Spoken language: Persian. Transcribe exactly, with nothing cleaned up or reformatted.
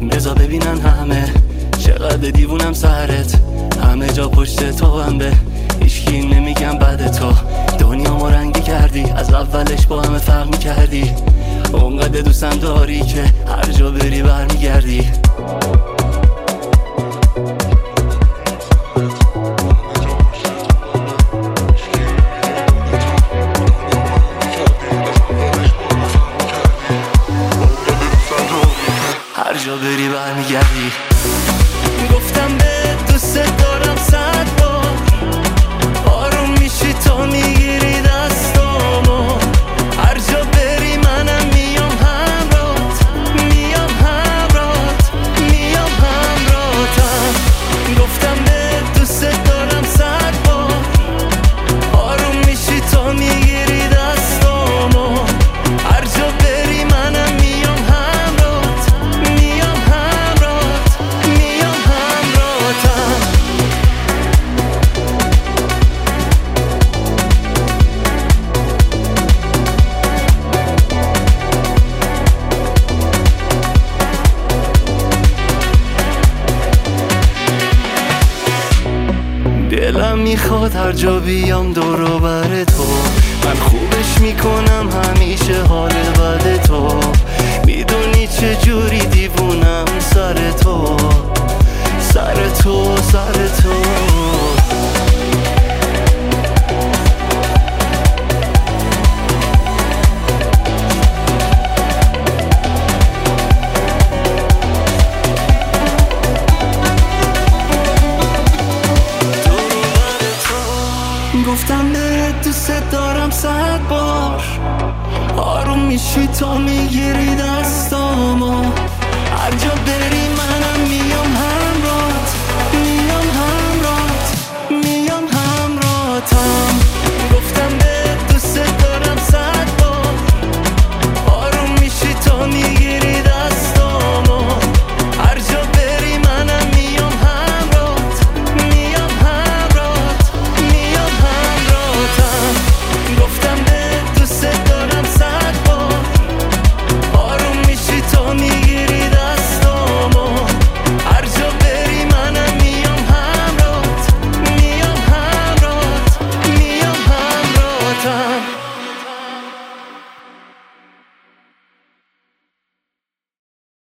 بذار ببینن همه چقدر دیوونم سرت، همه جا پشت تو هم به هیچکی نمیگم بعد تو. دنیا ما رنگی کردی، از اولش با همه فرق میکردی، اونقدر دوستم داری که هر جا بری برمیگردی. هر جا بری برمیگردی. گفتم به دوست دارم صد بار، آروم میشی تا میگیری دستامو، هر جا بری منم میام همرات، میام همرات، میام همراتم. گفتم به دوست دارم صد بار، آروم میشی تا میگیری دستامو، هر جا بری منم میام همرات، میام همرات، میام همراتم. دلم میخواد هر جا بیام دور و بر تو، من خوبش میکنم همیشه حال بد تو.